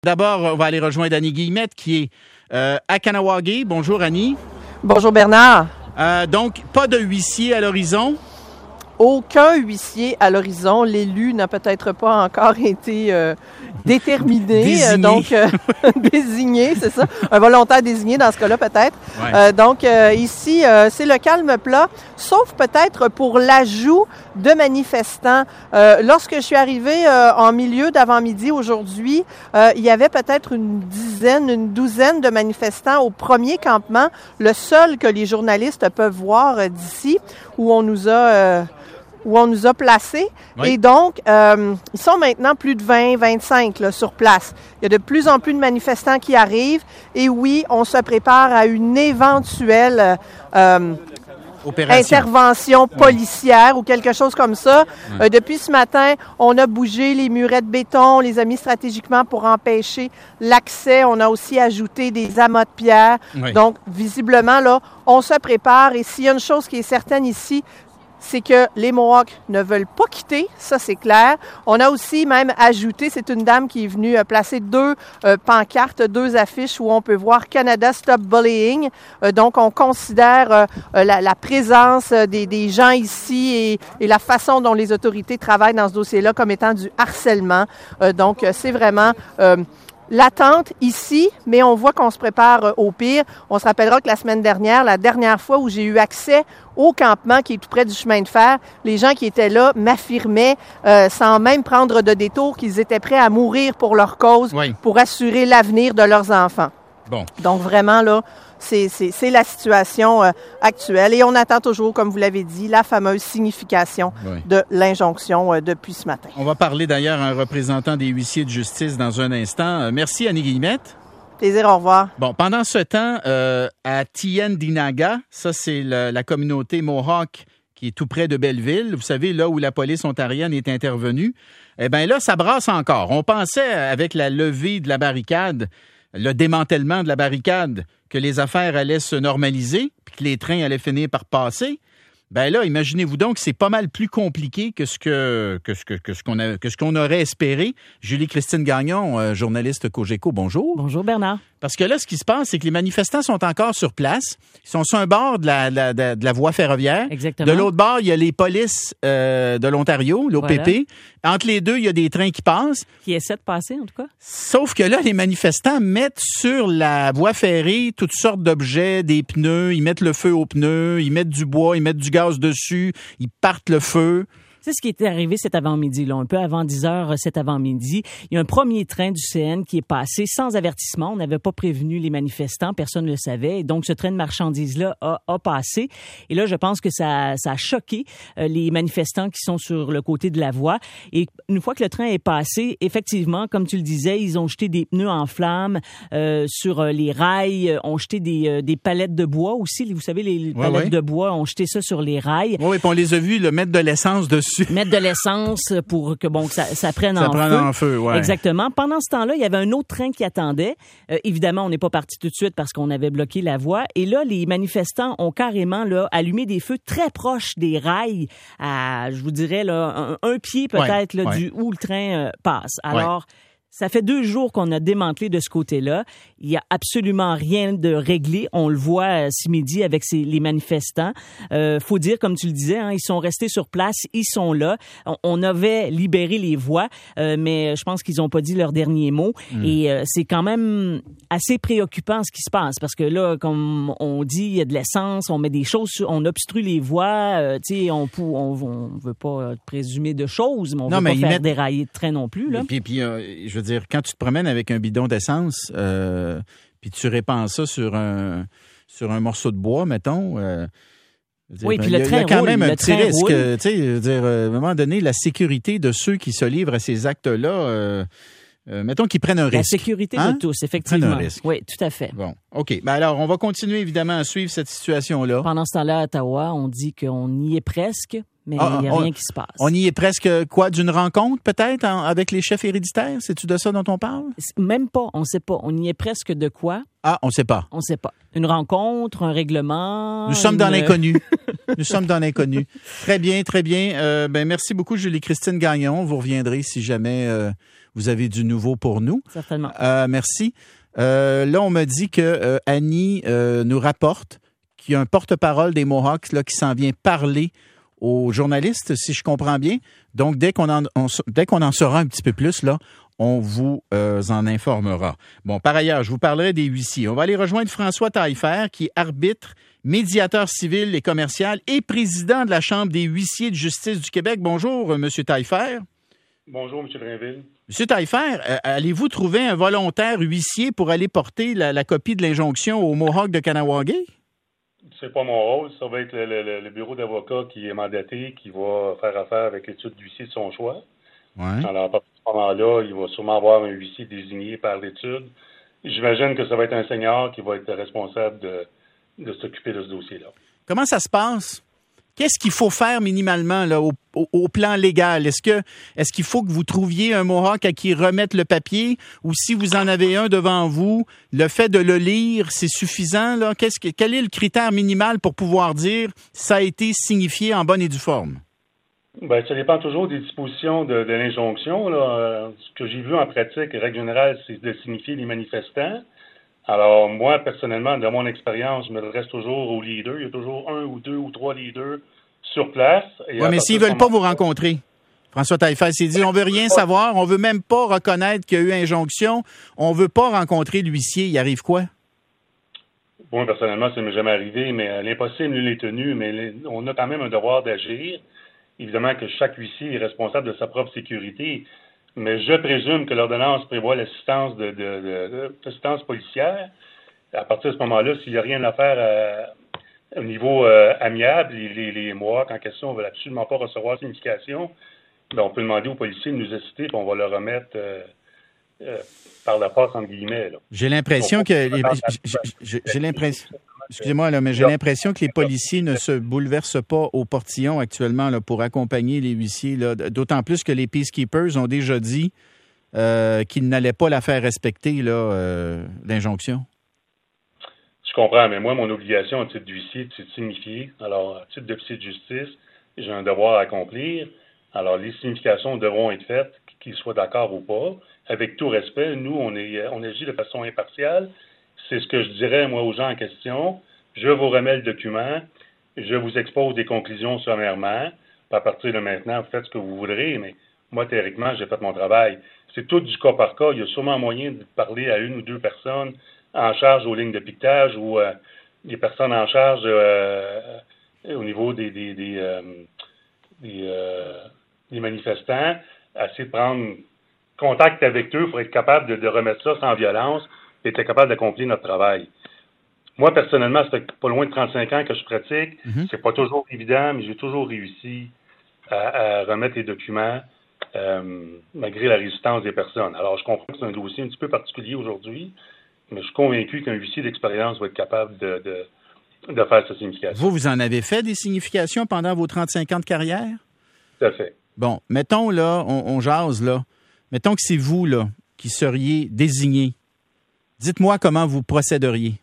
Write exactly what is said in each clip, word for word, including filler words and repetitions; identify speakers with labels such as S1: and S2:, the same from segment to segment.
S1: D'abord, on va aller rejoindre Annie Guillemette qui est euh, à Kahnawake. Bonjour Annie.
S2: Bonjour Bernard.
S1: Euh, donc, pas de huissier à l'horizon?
S2: Aucun huissier à l'horizon. L'élu n'a peut-être pas encore été euh, déterminé,
S1: désigné.
S2: Euh, donc euh, désigné, c'est ça. Un volontaire désigné dans ce cas-là peut-être.
S1: Ouais.
S2: Euh, donc euh, ici, euh, c'est le calme plat, sauf peut-être pour l'ajout de manifestants. Euh, lorsque je suis arrivée euh, en milieu d'avant-midi aujourd'hui, euh, il y avait peut-être une dizaine, une douzaine de manifestants au premier campement, le seul que les journalistes peuvent voir euh, d'ici, où on nous a... Euh, où on nous a placés.
S1: Oui.
S2: Et donc, euh, ils sont maintenant plus de vingt, vingt-cinq là, sur place. Il y a de plus en plus de manifestants qui arrivent. Et oui, on se prépare à une éventuelle euh,
S1: Opération.
S2: intervention policière ou quelque chose comme ça.
S1: Ouais.
S2: Euh, depuis ce matin, on a bougé les murets de béton, on les a mis stratégiquement pour empêcher l'accès. On a aussi ajouté des amas de pierre.
S1: Oui.
S2: Donc, visiblement, là, on se prépare. Et s'il y a une chose qui est certaine ici, c'est que les Mohawks ne veulent pas quitter, ça c'est clair. On a aussi même ajouté, c'est une dame qui est venue euh, placer deux euh, pancartes, deux affiches où on peut voir Canada Stop Bullying. Euh, donc on considère euh, la, la présence des, des gens ici et, et la façon dont les autorités travaillent dans ce dossier-là comme étant du harcèlement. Euh, donc c'est vraiment... Euh, l'attente ici, mais on voit qu'on se prépare au pire. On se rappellera que la semaine dernière, la dernière fois où j'ai eu accès au campement qui est tout près du chemin de fer, les gens qui étaient là m'affirmaient, euh, sans même prendre de détour, qu'ils étaient prêts à mourir pour leur cause,
S1: Oui.
S2: pour assurer l'avenir de leurs enfants.
S1: Bon.
S2: Donc vraiment, là, c'est, c'est, c'est la situation euh, actuelle. Et on attend toujours, comme vous l'avez dit, la fameuse signification
S1: Oui.
S2: de l'injonction euh, depuis ce matin.
S1: On va parler d'ailleurs à un représentant des huissiers de justice dans un instant. Euh, merci Annie Guillemette.
S2: Plaisir, au revoir.
S1: Bon, pendant ce temps, euh, à Tyendinaga, ça c'est le, la communauté Mohawk qui est tout près de Belleville, vous savez, là où la police ontarienne est intervenue, eh bien là, ça brasse encore. On pensait, avec la levée de la barricade, le démantèlement de la barricade, que les affaires allaient se normaliser, puis que les trains allaient finir par passer. Ben là, imaginez-vous donc que c'est pas mal plus compliqué que ce que que ce que, que ce qu'on a, que ce qu'on aurait espéré. Julie-Christine Gagnon, euh, journaliste Cogeco, bonjour.
S3: Bonjour Bernard.
S1: Parce que là, ce qui se passe, c'est que les manifestants sont encore sur place. Ils sont sur un bord de la, de la, de la voie ferroviaire.
S3: Exactement.
S1: De l'autre bord, il y a les polices euh, de l'Ontario, l'O P P. Voilà. Entre les deux, il y a des trains qui passent.
S3: Qui essaient de passer, en tout cas.
S1: Sauf que là, les manifestants mettent sur la voie ferrée toutes sortes d'objets, des pneus, ils mettent le feu aux pneus, ils mettent du bois, ils mettent du gaz dessus, ils partent le feu.
S3: C'est ce qui est arrivé cet avant-midi, là, un peu avant dix heures cet avant-midi. Il y a un premier train du C N qui est passé sans avertissement. On n'avait pas prévenu les manifestants, personne ne le savait. Et donc, ce train de marchandises-là a, a passé. Et là, je pense que ça, ça a choqué euh, les manifestants qui sont sur le côté de la voie. Et une fois que le train est passé, effectivement, comme tu le disais, ils ont jeté des pneus en flammes euh, sur euh, les rails, ont jeté des, euh, des palettes de bois aussi. Vous savez, les
S1: ouais,
S3: palettes
S1: ouais.
S3: de bois, ont jeté ça sur les rails.
S1: Oui, puis on les a vus le mettre de l'essence dessus.
S3: Mettre de l'essence pour que bon que ça, ça prenne
S1: ça
S3: en
S1: prenne
S3: feu.
S1: en feu, ouais.
S3: Exactement. Pendant ce temps-là, il y avait un autre train qui attendait. Euh, évidemment, on n'est pas parti tout de suite parce qu'on avait bloqué la voie. Et là, les manifestants ont carrément là allumé des feux très proches des rails, à, je vous dirais là, un, un pied peut-être
S1: ouais,
S3: là,
S1: ouais.
S3: du où le train euh, passe. Alors.
S1: Ouais.
S3: Ça fait deux jours qu'on a démantelé de ce côté-là. Il y a absolument rien de réglé. On le voit euh, ce midi avec ces, les manifestants. Euh, faut dire, comme tu le disais, hein, ils sont restés sur place, ils sont là. On, on avait libéré les voies, euh, mais je pense qu'ils n'ont pas dit leur dernier mot. Mm. Et euh, c'est quand même assez préoccupant ce qui se passe parce que là, comme on dit, il y a de l'essence, on met des choses, sur, on obstrue les voies. Euh, tu sais, on ne on, on veut pas présumer de choses, mais on ne veut pas faire mettent... dérailler de train non plus. Là.
S1: Et puis, puis euh, je veux dire, quand tu te promènes avec un bidon d'essence, euh, puis tu répands ça sur un sur un morceau de bois, mettons. Euh, dire,
S3: oui, puis
S1: ben,
S3: le
S1: y a,
S3: train
S1: y a quand
S3: roule,
S1: même un
S3: le
S1: petit
S3: train
S1: risque.
S3: roule.
S1: Tu sais, dire, à un moment donné, la sécurité de ceux qui se livrent à ces actes-là. Euh, Euh, mettons qu'ils prennent un risque.
S3: La sécurité
S1: hein?
S3: de tous, effectivement.
S1: Ils prennent un risque.
S3: Oui, tout à fait.
S1: Bon, OK. Ben alors, on va continuer évidemment à suivre cette situation-là.
S3: Pendant ce temps-là, à Ottawa, on dit qu'on y est presque, mais
S1: ah,
S3: il n'y a
S1: on,
S3: rien qui se passe.
S1: On y est presque, quoi, d'une rencontre peut-être en, avec les chefs héréditaires? C'est-tu de ça dont on parle?
S3: Même pas, on ne sait pas. On y est presque de quoi?
S1: Ah, on ne sait pas.
S3: On ne sait pas. Une rencontre, un règlement?
S1: Nous sommes
S3: une...
S1: dans l'inconnu. Nous sommes dans l'inconnu. Très bien, très bien. Euh, ben merci beaucoup, Julie-Christine Gagnon. Vous reviendrez si jamais... Euh, vous avez du nouveau pour nous.
S3: Certainement.
S1: Euh, merci. Euh, là, on me dit que euh, Annie euh, nous rapporte qu'il y a un porte-parole des Mohawks là, qui s'en vient parler aux journalistes, si je comprends bien. Donc, dès qu'on en, on, dès qu'on en saura un petit peu plus, là, on vous euh, en informera. Bon, par ailleurs, je vous parlerai des huissiers. On va aller rejoindre François Taillefer, qui est arbitre, médiateur civil et commercial et président de la Chambre des huissiers de justice du Québec. Bonjour, M. Taillefer.
S4: Bonjour, M. Drainville.
S1: M. Taillefer, euh, allez-vous trouver un volontaire huissier pour aller porter la, la copie de l'injonction au Mohawk de Kahnawake? C'est
S4: pas mon rôle. Ça va être le, le, le bureau d'avocat qui est mandaté, qui va faire affaire avec l'étude d'huissier de son choix.
S1: Ouais.
S4: Alors, à partir de ce moment-là, il va sûrement avoir un huissier désigné par l'étude. J'imagine que ça va être un senior qui va être responsable de, de s'occuper de ce dossier-là.
S1: Comment ça se passe? Qu'est-ce qu'il faut faire minimalement là, au, au, au plan légal? Est-ce que est-ce qu'il faut que vous trouviez un Mohawk à qui remettre le papier, ou si vous en avez un devant vous, le fait de le lire, c'est suffisant? Là? Qu'est-ce que, quel est le critère minimal pour pouvoir dire ça a été signifié en bonne et due forme?
S4: Bien, ça dépend toujours des dispositions de, de l'injonction. Là. Ce que j'ai vu en pratique, règle générale, c'est de signifier les manifestants. Alors, moi, personnellement, dans mon expérience, je me reste toujours aux leaders. Il y a toujours un ou deux ou trois leaders sur place.
S1: Oui, mais s'ils ne veulent pas vous rencontrer, François Taillefer s'est dit, on veut rien savoir, on veut même pas reconnaître qu'il y a eu injonction, on veut pas rencontrer l'huissier, il arrive quoi?
S4: Moi, personnellement, ça ne m'est jamais arrivé, mais l'impossible, nul n'est tenu, mais on a quand même un devoir d'agir. Évidemment que chaque huissier est responsable de sa propre sécurité, mais je présume que l'ordonnance prévoit l'assistance de, de, de, de l'assistance policière. À partir de ce moment-là, s'il n'y a rien à faire à, au niveau euh, amiable, les, les, les Mohawks en question ne veulent absolument pas recevoir signification, bien, on peut demander aux policiers de nous assister, puis on va le remettre euh, euh, par la force, entre guillemets. Là.
S1: J'ai l'impression que... Les, j'ai, j'ai l'impression... Excusez-moi, là, mais j'ai l'impression que les policiers ne se bouleversent pas au portillon actuellement là, pour accompagner les huissiers. Là, d'autant plus que les peacekeepers ont déjà dit euh, qu'ils n'allaient pas la faire respecter, là, euh, l'injonction.
S4: Je comprends, mais moi, mon obligation à titre d'huissier, c'est de signifier. Alors, à titre d'officier de justice, j'ai un devoir à accomplir. Alors, les significations devront être faites, qu'ils soient d'accord ou pas. Avec tout respect, nous, on, est, on agit de façon impartiale. C'est ce que je dirais, moi, aux gens en question. Je vous remets le document. Je vous expose des conclusions sommairement. À partir de maintenant, vous faites ce que vous voudrez, mais moi, théoriquement, j'ai fait mon travail. C'est tout du cas par cas. Il y a sûrement moyen de parler à une ou deux personnes en charge aux lignes de piquetage ou euh, des personnes en charge euh, au niveau des, des, des, euh, des, euh, des manifestants, essayer de prendre contact avec eux pour être capable de, de remettre ça sans violence et être capable d'accomplir notre travail. Moi, personnellement, ça fait pas loin de trente-cinq ans que je pratique. Mm-hmm. C'est pas toujours évident, mais j'ai toujours réussi à, à remettre les documents euh, malgré la résistance des personnes. Alors, je comprends que c'est un dossier un petit peu particulier aujourd'hui, mais je suis convaincu qu'un huissier d'expérience va être capable de, de, de faire sa signification.
S1: Vous, vous en avez fait des significations pendant vos trente-cinq ans de carrière?
S4: Tout à fait.
S1: Bon, mettons, là, on, on jase, là. Mettons que c'est vous, là, qui seriez désigné. Dites-moi comment vous procéderiez.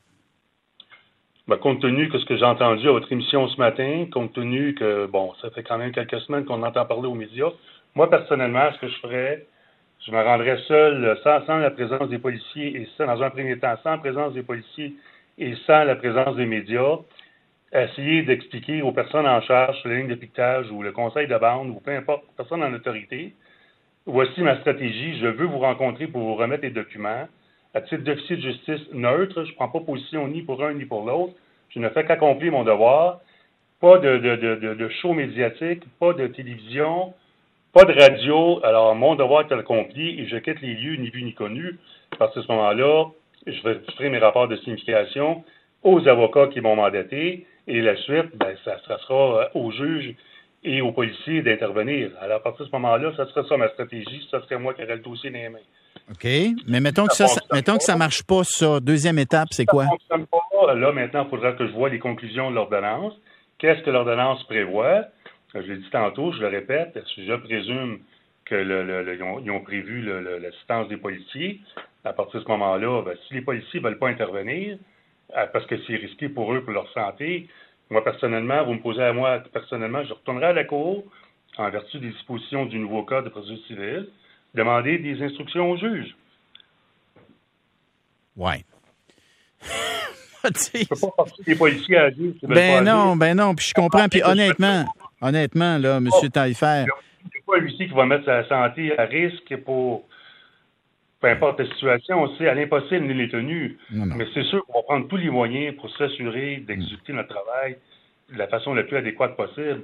S4: Ben, compte tenu que ce que j'ai entendu à votre émission ce matin, compte tenu que, bon, ça fait quand même quelques semaines qu'on entend parler aux médias, moi, personnellement, ce que je ferais, je me rendrais seul, sans, sans la présence des policiers, et ça, dans un premier temps, sans la présence des policiers et sans la présence des médias, essayer d'expliquer aux personnes en charge sur la ligne de piquetage ou le conseil de bande ou peu importe, personne en autorité, voici ma stratégie, je veux vous rencontrer pour vous remettre les documents. À titre d'officier de justice neutre, je ne prends pas position ni pour un ni pour l'autre. Je ne fais qu'accomplir mon devoir. Pas de, de, de, de show médiatique, pas de télévision, pas de radio. Alors, mon devoir est accompli et je quitte les lieux ni vu ni connu. Parce qu'à ce moment-là, je vais ferai mes rapports de signification aux avocats qui m'ont mandaté et la suite, ben, ça, ça sera aux juges et aux policiers d'intervenir. Alors, à partir de ce moment-là, ça serait ça ma stratégie. Ça serait moi qui aurais le dossier dans les mains.
S1: OK. Mais mettons que ça, ça, mettons que ça ne marche pas, ça. Deuxième étape, c'est quoi?
S4: Ça ne fonctionne pas. Là, maintenant, il faudra que je vois les conclusions de l'ordonnance. Qu'est-ce que l'ordonnance prévoit? Je l'ai dit tantôt, je le répète, je présume que le, le, le, ils, ont, ils ont prévu le, le, l'assistance des policiers. À partir de ce moment-là, ben, si les policiers ne veulent pas intervenir, parce que c'est risqué pour eux, pour leur santé, moi, personnellement, vous me posez à moi, personnellement, je retournerai à la Cour en vertu des dispositions du nouveau Code de procédure civile. demander des instructions au juge.
S1: Ouais.
S4: Tu ne peux pas forcer les policiers à agir.
S1: Ben non, ben non, puis je comprends. Puis honnêtement, honnêtement, là, M. Taillefer...
S4: Il n'y a pas un huissier qui va mettre sa santé à risque pour... Peu importe la situation, c'est à l'impossible ni les tenues. Non, non. Mais c'est sûr qu'on va prendre tous les moyens pour s'assurer d'exécuter notre travail de la façon la plus adéquate possible.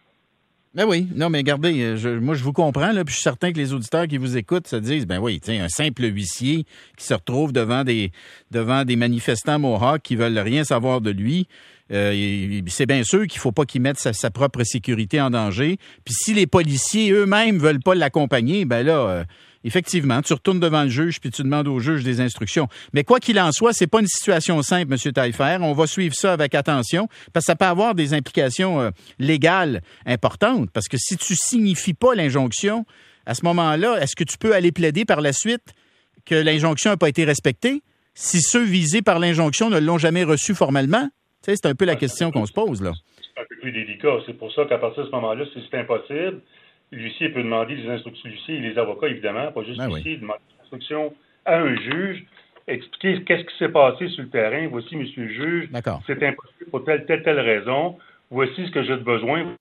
S1: Ben oui, non, mais regardez, je, moi je vous comprends, là, puis je suis certain que les auditeurs qui vous écoutent se disent, ben oui, tiens, un simple huissier qui se retrouve devant des devant des manifestants Mohawks qui veulent rien savoir de lui, euh, et, c'est bien sûr qu'il faut pas qu'il mette sa, sa propre sécurité en danger. Puis si les policiers eux-mêmes veulent pas l'accompagner, ben là, euh, effectivement, tu retournes devant le juge puis tu demandes au juge des instructions. Mais quoi qu'il en soit, c'est pas une situation simple, M. Taillefer. On va suivre ça avec attention parce que ça peut avoir des implications euh, légales importantes. Parce que si tu signifies pas l'injonction, à ce moment-là, est-ce que tu peux aller plaider par la suite que l'injonction n'a pas été respectée si ceux visés par l'injonction ne l'ont jamais reçue formellement? Tu sais, c'est un peu la question qu'on se pose, là.
S4: C'est un peu plus délicat. C'est pour ça qu'à partir de ce moment-là, si c'est impossible, l'huissier peut demander les instructions, l'huissier et les avocats, évidemment, pas juste ben l'huissier, oui. demander des instructions à un juge, expliquer qu'est-ce qui s'est passé sur le terrain. Voici, monsieur le juge,
S1: D'accord.
S4: c'est impossible pour telle, telle, telle raison. Voici ce que j'ai de besoin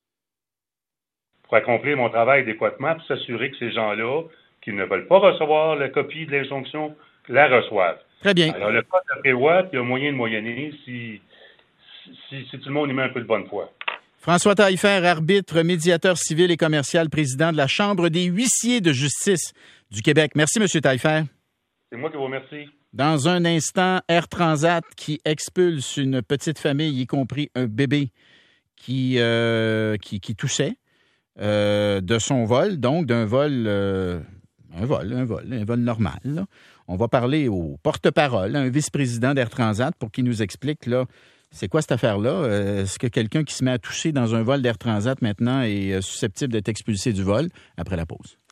S4: pour accomplir mon travail adéquatement, pour s'assurer que ces gens-là, qui ne veulent pas recevoir la copie de l'injonction, la reçoivent.
S1: Très bien.
S4: Alors, le code la prévoit, puis il y a moyen de moyenner si, si, si tout le monde y met un peu de bonne foi.
S1: François Taillefer, arbitre, médiateur civil et commercial, président de la Chambre des huissiers de justice du Québec. Merci, M. Taillefer.
S4: C'est moi qui vous remercie.
S1: Dans un instant, Air Transat qui expulse une petite famille, y compris un bébé qui, euh, qui, qui toussait euh, de son vol, donc d'un vol, euh, un vol, un vol, un vol normal, là. On va parler au porte-parole, un vice-président d'Air Transat, pour qu'il nous explique, là, c'est quoi cette affaire-là? Est-ce que quelqu'un qui se met à toucher dans un vol d'Air Transat maintenant est susceptible d'être expulsé du vol? Après la pause.